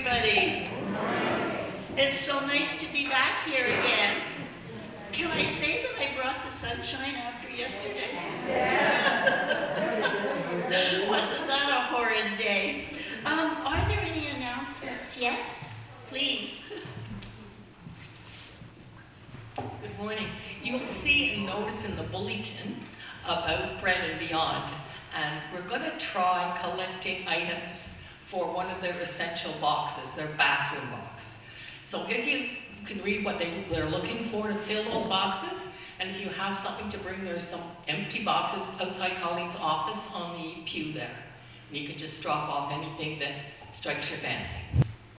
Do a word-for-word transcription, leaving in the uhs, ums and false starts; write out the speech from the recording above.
everybody. It's so nice to be back here again. Can I say that I brought the sunshine after yesterday? Yes. Wasn't that a horrid day? Um, are there any announcements? Yes? Please. Good morning. You'll see a notice in the bulletin about Bread and Beyond, and we're going to try collecting items for one of their essential boxes, their bathroom box. So if you can read what they, they're looking for to fill those boxes, and if you have something to bring, there's some empty boxes outside Colleen's office on the pew there. And you can just drop off anything that strikes your fancy.